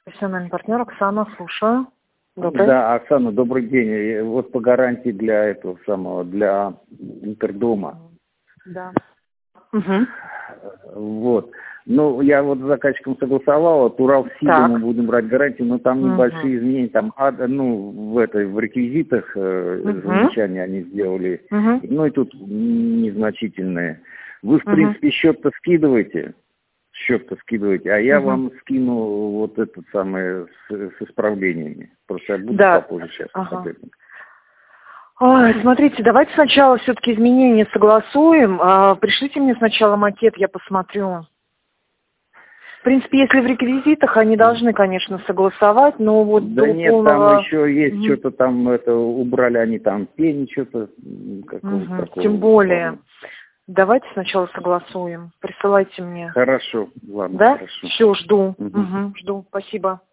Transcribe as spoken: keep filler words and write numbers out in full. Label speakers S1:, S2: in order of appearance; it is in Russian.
S1: Профессиональный партнер Оксана, слушаю. Добрый.
S2: Да, Оксана, добрый день. Вот по гарантии для этого самого, для интердома.
S1: Да. Угу.
S2: Вот. Ну, я вот с заказчиком согласовал, от Уралсида мы будем брать гарантию, но там
S1: Угу.
S2: небольшие изменения, там, ну, в этой, в реквизитах э,
S1: Угу.
S2: замечания они сделали,
S1: Угу.
S2: ну, и тут незначительные. Вы, в
S1: Угу.
S2: принципе, счет-то скидываете, счет-то скидываете, а я
S1: Угу.
S2: вам скину вот этот самый с, с исправлениями. Просто я буду
S1: Да.
S2: попозже сейчас.
S1: Ага. Ой, смотрите, давайте сначала все-таки изменения согласуем. А, пришлите мне сначала макет, я посмотрю. В принципе, если в реквизитах, они должны, конечно, согласовать, но вот
S2: да
S1: до
S2: нет,
S1: полного...
S2: там еще есть,
S1: Угу.
S2: что-то там, это, убрали они там пени, что-то.
S1: Угу. Тем более. Давайте сначала согласуем. Присылайте мне.
S2: Хорошо, ладно,
S1: да?
S2: хорошо.
S1: Все, жду.
S2: Угу.
S1: Угу, жду. Спасибо.